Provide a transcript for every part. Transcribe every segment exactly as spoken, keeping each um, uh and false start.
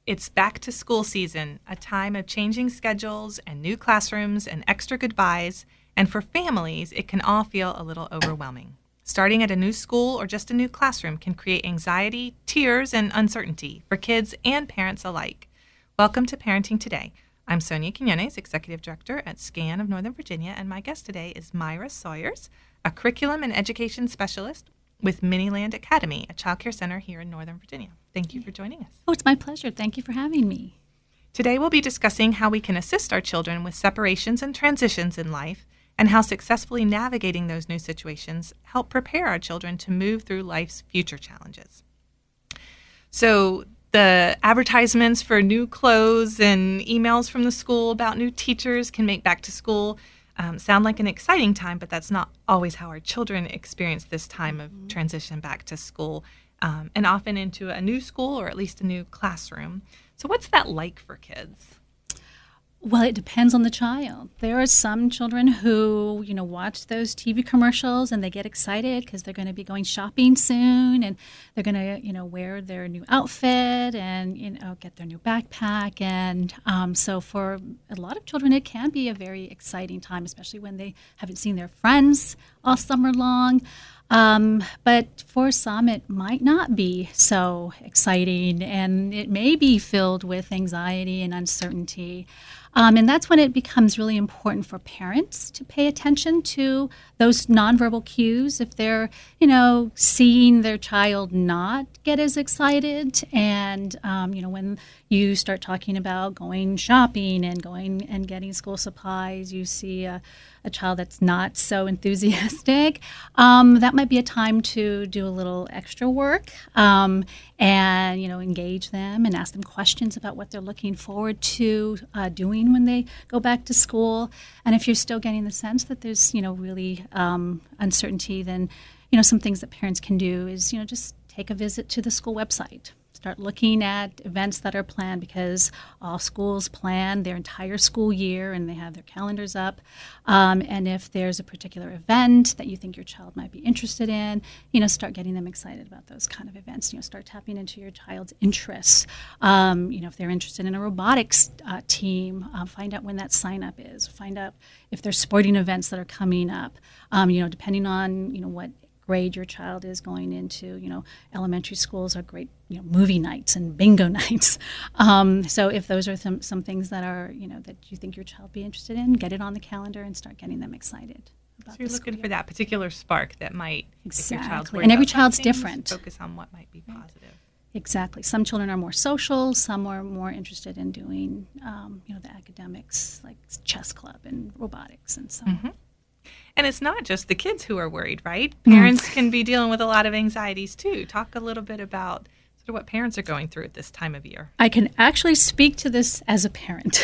It's back to school season, a time of changing schedules and new classrooms and extra goodbyes, and for families, it can all feel a little overwhelming. Starting at a new school or just a new classroom can create anxiety, tears, and uncertainty for kids and parents alike. Welcome to Parenting Today. I'm Sonia Quinones, Executive Director at SCAN of Northern Virginia, and my guest today is Myra Sawyers, a Curriculum and Education Specialist with Miniland Academy, a child care center here in Northern Virginia. Thank you for joining us. Oh, it's my pleasure. Thank you for having me. Today we'll be discussing how we can assist our children with separations and transitions in life, and how successfully navigating those new situations help prepare our children to move through life's future challenges. So the advertisements for new clothes and emails from the school about new teachers can make back to school Um, sound like an exciting time, but that's not always how our children experience this time of Mm-hmm. transition back to school, um, and often into a new school or at least a new classroom. So what's that like for kids? Well, it depends on the child. There are some children who, you know, watch those T V commercials and they get excited because they're going to be going shopping soon and they're going to, you know, wear their new outfit and, you know, get their new backpack. And um, so for a lot of children, it can be a very exciting time, especially when they haven't seen their friends all summer long. Um, but for some, it might not be so exciting, and it may be filled with anxiety and uncertainty. Um, and that's when it becomes really important for parents to pay attention to those nonverbal cues. If they're, you know, seeing their child not get as excited, and, um, you know, when you start talking about going shopping and going and getting school supplies, you see a, a child that's not so enthusiastic, um, that might be a time to do a little extra work um, and, you know, engage them and ask them questions about what they're looking forward to uh, doing when they go back to school. And if you're still getting the sense that there's, you know, really um, uncertainty, then, you know, some things that parents can do is, you know, just take a visit to the school website. Start looking at events that are planned, because all schools plan their entire school year and they have their calendars up. Um, and if there's a particular event that you think your child might be interested in, you know, start getting them excited about those kind of events. You know, start tapping into your child's interests. Um, you know, if they're interested in a robotics uh, team, uh, find out when that sign up is. Find out if there's sporting events that are coming up. Um, you know, depending on, you know, what grade your child is going into. You know, elementary schools are great, you know, movie nights and bingo nights. Um, so if those are some, some things that are, you know, that you think your child be interested in, get it on the calendar and start getting them excited about So you're the looking school for year. that particular spark that might, Exactly. if your child's worried And every about child's some things, different. focus on what might be positive. Exactly. Some children are more social. Some are more interested in doing, um, you know, the academics, like chess club and robotics and so on. Mm-hmm. And it's not just the kids who are worried, right? Parents mm. can be dealing with a lot of anxieties too. Talk a little bit about sort of what parents are going through at this time of year. I can actually speak to this as a parent.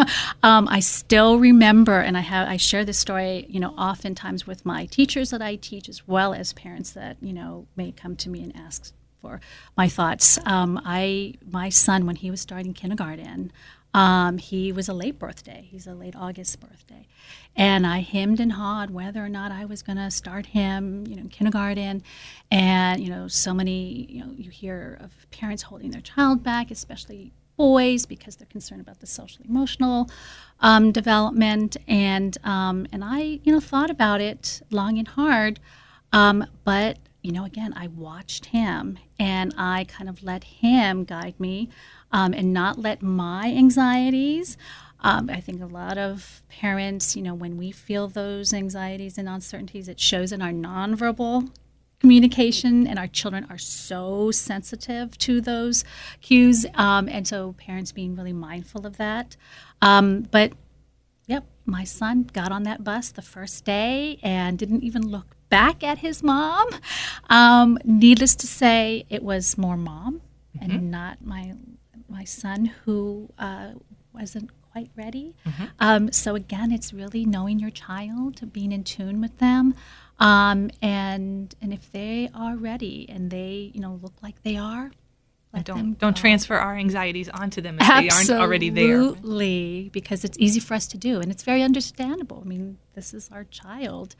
um, I still remember, and I have I share this story, you know, oftentimes with my teachers that I teach, as well as parents that, you know, may come to me and ask for my thoughts. Um, I my son, when he was starting kindergarten, Um, he was a late birthday. He's a late August birthday. And I hemmed and hawed whether or not I was going to start him, you know, in kindergarten. And, you know, so many, you know, you hear of parents holding their child back, especially boys, because they're concerned about the social emotional um, development. And, um, and I, you know, thought about it long and hard. Um, but, you know, again, I watched him and I kind of let him guide me. Um, and not let my anxieties. Um, I think a lot of parents, you know, when we feel those anxieties and uncertainties, it shows in our nonverbal communication, and our children are so sensitive to those cues. Um, and so parents being really mindful of that. Um, but, yep, my son got on that bus the first day and didn't even look back at his mom. Um, needless to say, it was more mom mm-hmm. and not my my son who uh, wasn't quite ready. Mm-hmm. Um, so again, it's really knowing your child, being in tune with them, um, and and if they are ready and they, you know, look like they are, let don't them don't go. transfer our anxieties onto them if Absolutely, they aren't already there. Absolutely, because it's easy for us to do, and it's very understandable. I mean, this is our child,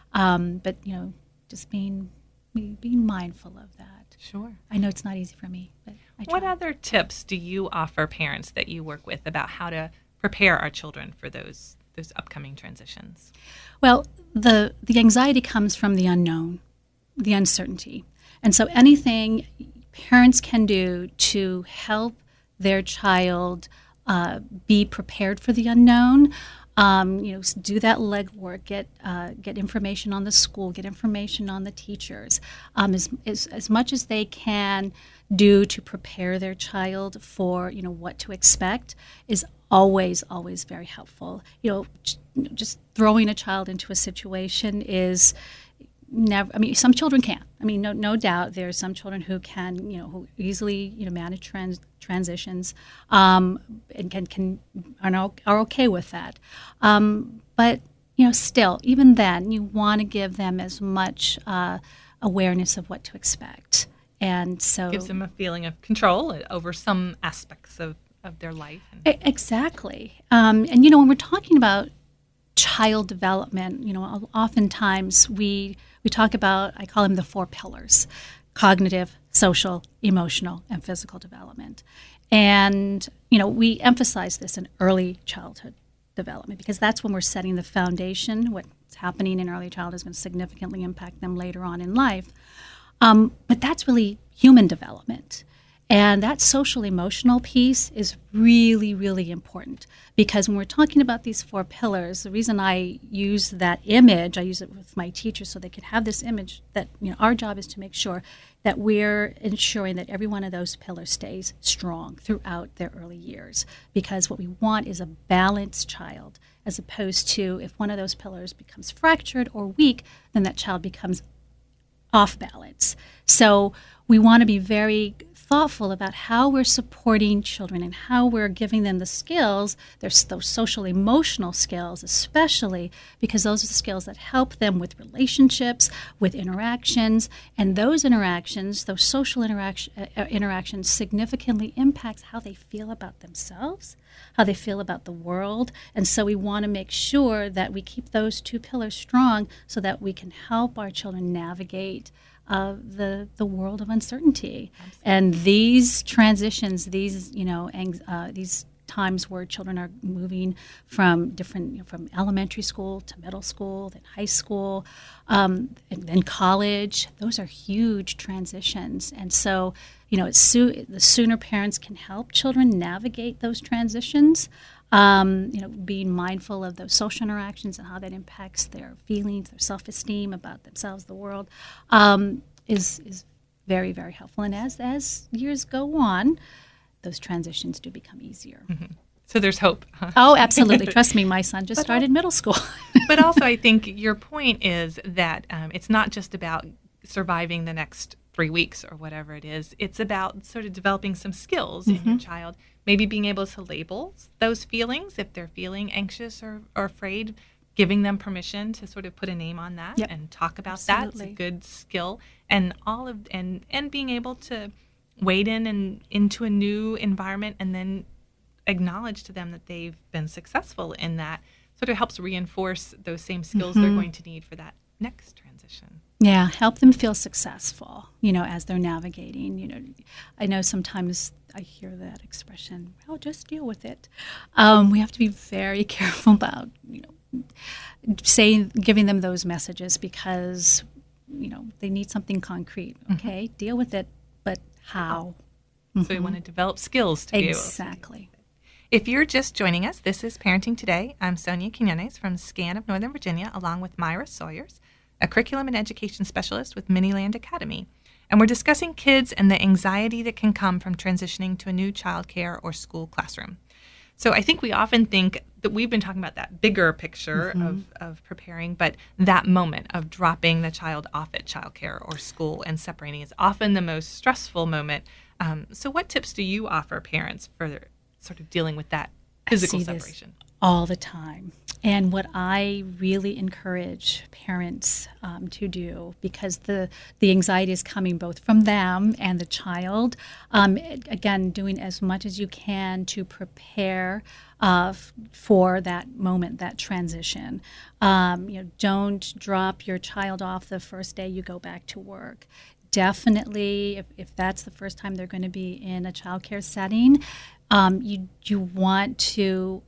um, but you know, just being being mindful of that. Sure. I know it's not easy for me, but I What try. other tips do you offer parents that you work with about how to prepare our children for those those upcoming transitions? Well, the the anxiety comes from the unknown, the uncertainty. And so anything parents can do to help their child uh, be prepared for the unknown, um, you know, s- do that legwork, get uh, get information on the school, get information on the teachers, um, as, as as much as they can do to prepare their child for, you know, what to expect is always always very helpful. You know, j- just throwing a child into a situation is never. I mean, some children can. I mean, no, no doubt there are some children who can, you know, who easily, you know, manage trans, transitions, um, and can can are, no, are okay with that. Um, but you know, still, even then, you want to give them as much uh, awareness of what to expect, and so Gives them a feeling of control over some aspects of, of their life. And E- Exactly. Um, and, you know, when we're talking about child development, you know, oftentimes we, we talk about, I call them the four pillars: cognitive, social, emotional, and physical development. And, you know, we emphasize this in early childhood development because that's when we're setting the foundation. What's happening in early childhood is going to significantly impact them later on in life. Um, but that's really human development. And that social emotional piece is really, really important because when we're talking about these four pillars, the reason I use that image, I use it with my teachers so they can have this image that, you know, our job is to make sure that we're ensuring that every one of those pillars stays strong throughout their early years. Because what we want is a balanced child, as opposed to if one of those pillars becomes fractured or weak, then that child becomes off balance. So we want to be very thoughtful about how we're supporting children and how we're giving them the skills, there's those social emotional skills especially, because those are the skills that help them with relationships, with interactions, and those interactions, those social interaction, uh, interactions significantly impacts how they feel about themselves, how they feel about the world. And so we want to make sure that we keep those two pillars strong so that we can help our children navigate uh, the the world of uncertainty. Absolutely. And these transitions, these you know, ang- uh, these times where children are moving from different, you know, from elementary school to middle school, then high school, um, and then college. Those are huge transitions, and so you know, it's so, the sooner parents can help children navigate those transitions. Um, you know, being mindful of those social interactions and how that impacts their feelings, their self-esteem about themselves, the world, um, is is very, very helpful. And as as years go on, those transitions do become easier. Mm-hmm. So there's hope. Huh? Oh, absolutely. Trust me, my son just but started al- middle school. But also, I think your point is that um, it's not just about surviving the next three weeks or whatever it is. It's about sort of developing some skills mm-hmm. in your child, maybe being able to label those feelings if they're feeling anxious or, or afraid, giving them permission to sort of put a name on that yep. and talk about Absolutely. that. It's a good skill. And all of and and being able to wade in and into a new environment and then acknowledge to them that they've been successful in that sort of helps reinforce those same skills mm-hmm. they're going to need for that next transition. Yeah, help them feel successful, you know, as they're navigating. You know, I know sometimes I hear that expression, well, just deal with it. Um, we have to be very careful about, you know, saying, giving them those messages because, you know, they need something concrete. Okay, mm-hmm. deal with it, but how? Mm-hmm. So we want to develop skills to exactly. be able to. Exactly. If you're just joining us, this is Parenting Today. I'm Sonia Quinones from SCAN of Northern Virginia, along with Myra Sawyers, a curriculum and education specialist with Miniland Academy. And we're discussing kids and the anxiety that can come from transitioning to a new child care or school classroom. So I think we often think that we've been talking about that bigger picture mm-hmm. of, of preparing, but that moment of dropping the child off at child care or school and separating is often the most stressful moment. Um, so what tips do you offer parents for sort of dealing with that physical I see separation? This all the time. And what I really encourage parents um, to do, because the, the anxiety is coming both from them and the child, um, again, doing as much as you can to prepare uh, f- for that moment, that transition. Um, you know, don't drop your child off the first day you go back to work. definitely, if, if that's the first time they're going to be in a childcare setting, um, you you want to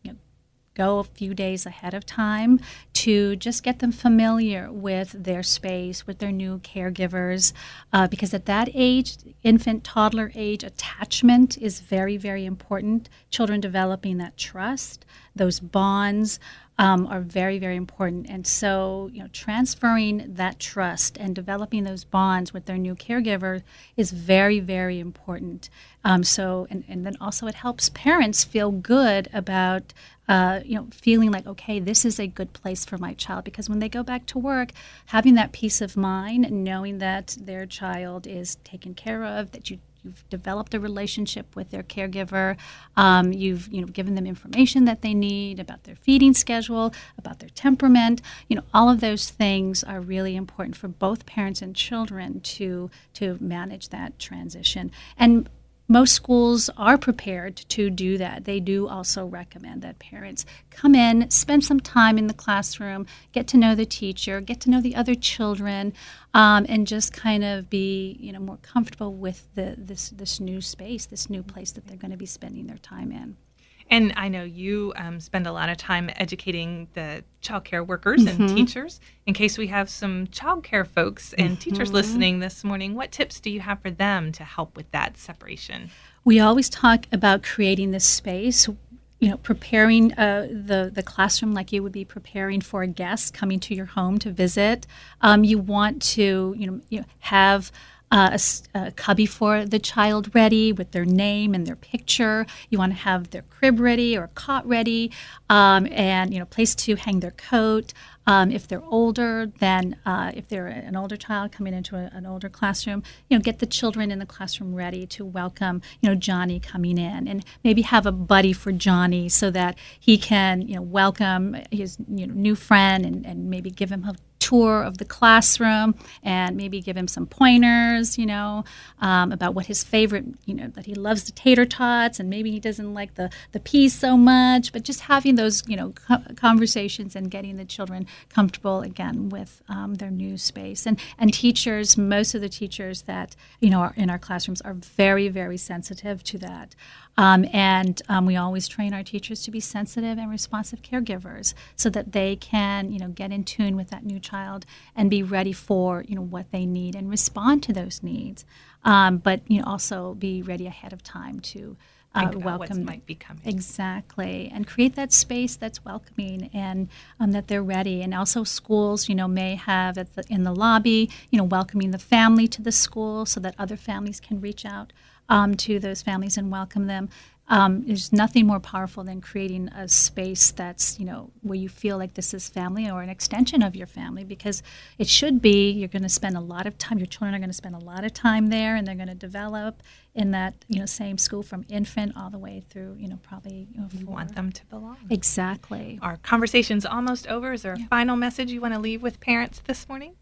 go a few days ahead of time to just get them familiar with their space, with their new caregivers, uh, because at that age, infant, toddler age, attachment is very, very important. Children developing that trust, those bonds um, are very, very important. And so, you know, transferring that trust and developing those bonds with their new caregiver is very, very important. Um, so, and, and then also it helps parents feel good about Uh, you know, feeling like, okay, this is a good place for my child, because when they go back to work, having that peace of mind, knowing that their child is taken care of, that you, you've developed a relationship with their caregiver, um, you've you know given them information that they need about their feeding schedule, about their temperament, you know, all of those things are really important for both parents and children to to manage that transition. And most schools are prepared to do that. They do also recommend that parents come in, spend some time in the classroom, get to know the teacher, get to know the other children, um, and just kind of be, you know, more comfortable with the, this this new space, this new place that they're going to be spending their time in. And I know you um, spend a lot of time educating the child care workers and mm-hmm. teachers. In case we have some child care folks and mm-hmm. teachers listening this morning, what tips do you have for them to help with that separation? We always talk about creating this space, you know, preparing uh, the, the classroom like you would be preparing for a guest coming to your home to visit. Um, you want to, you know, you know have Uh, a, a cubby for the child ready with their name and their picture. You want to have their crib ready or cot ready, um, and you know, place to hang their coat. Um, if they're older, then uh, if they're an older child coming into a, an older classroom, you know, get the children in the classroom ready to welcome, you know, Johnny coming in, and maybe have a buddy for Johnny so that he can, you know, welcome his you know new friend and, and maybe give him a tour of the classroom and maybe give him some pointers, you know, um, about what his favorite, you know, that he loves the tater tots and maybe he doesn't like the, the peas so much, but just having those, you know, co- conversations and getting the children comfortable again with um, their new space. And, and teachers, most of the teachers that, you know, are in our classrooms are very, very sensitive to that. Um, and um, we always train our teachers to be sensitive and responsive caregivers so that they can, you know, get in tune with that new child and be ready for, you know, what they need and respond to those needs. Um, but, you know, also be ready ahead of time to uh, Think about welcome what might be coming. Exactly. And create that space that's welcoming and um, that they're ready. And also schools, you know, may have at the, in the lobby, you know, welcoming the family to the school so that other families can reach out Um, to those families and welcome them. Um, there's nothing more powerful than creating a space that's, you know, where you feel like this is family or an extension of your family, because it should be. You're going to spend a lot of time, your children are going to spend a lot of time there, and they're going to develop in that, you know, same school from infant all the way through, you know, probably, you know, You four. want them to belong. Exactly. Our conversation's almost over. Is there a Yeah. final message you want to leave with parents this morning?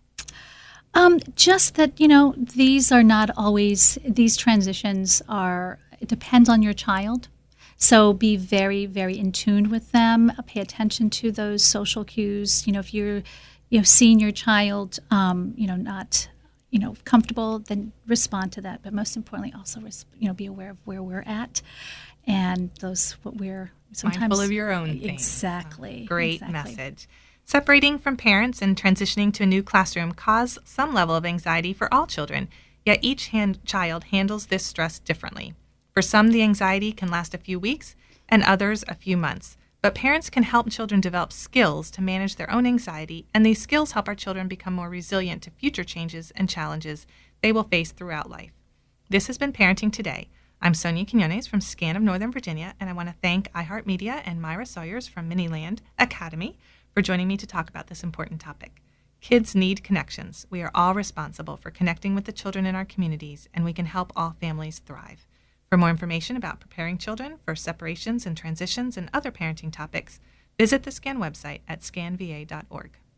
Um, just that, you know, these are not always, these transitions are, it depends on your child. So be very, very in tune with them. Pay attention to those social cues. You know, if you're, you know, seeing your child, um, you know, not, you know, comfortable, then respond to that. But most importantly, also, you know, be aware of where we're at and those, what we're sometimes. Mindful of your own things. Exactly. Great exactly. message. Separating from parents and transitioning to a new classroom cause some level of anxiety for all children, yet each hand, child handles this stress differently. For some, the anxiety can last a few weeks and others a few months. But parents can help children develop skills to manage their own anxiety, and these skills help our children become more resilient to future changes and challenges they will face throughout life. This has been Parenting Today. I'm Sonia Quinones from SCAN of Northern Virginia, and I want to thank iHeartMedia and Myra Sawyers from Miniland Academy for joining me to talk about this important topic. Kids need connections. We are all responsible for connecting with the children in our communities, and we can help all families thrive. For more information about preparing children for separations and transitions and other parenting topics, visit the SCAN website at scan v a dot org.